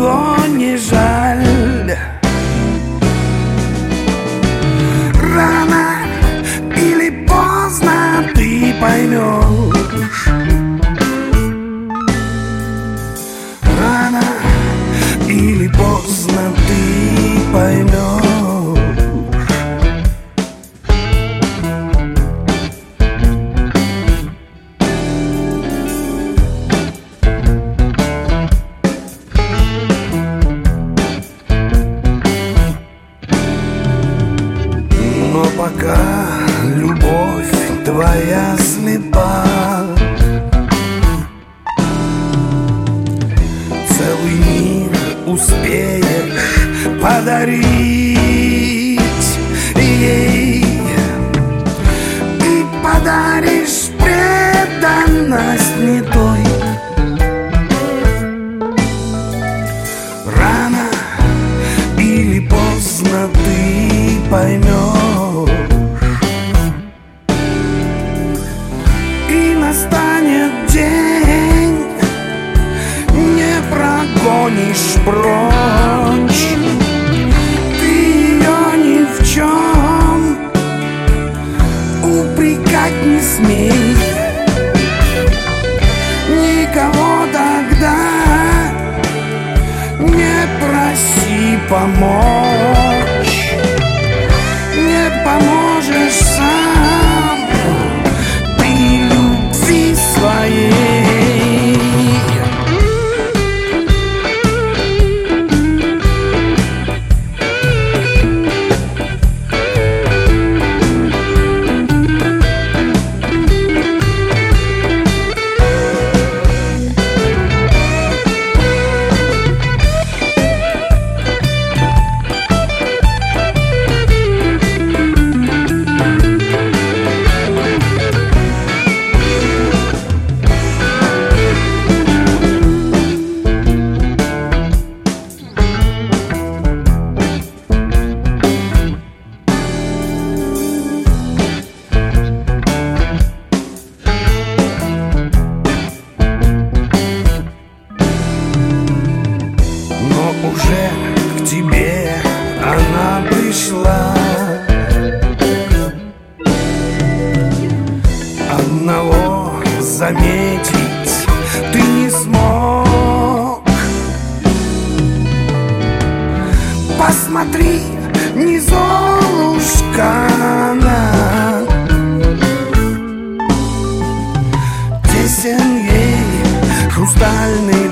его не жаль. Рано или поздно ты поймешь. Рано или поздно ты поймешь. Но пока любовь твоя слепа, целый мир успеешь подарить ей, и подаришь преданность не той. Рано или поздно ты поймешь. И настанет день, не прогонишь прочь. Ты ее ни в чем упрекать не смей. Никого тогда не проси помочь. Не поможешь сам ты любви своей. Уже к тебе она пришла. Одного заметить ты не смог. Посмотри, не Золушка она. Тесен ей хрустальный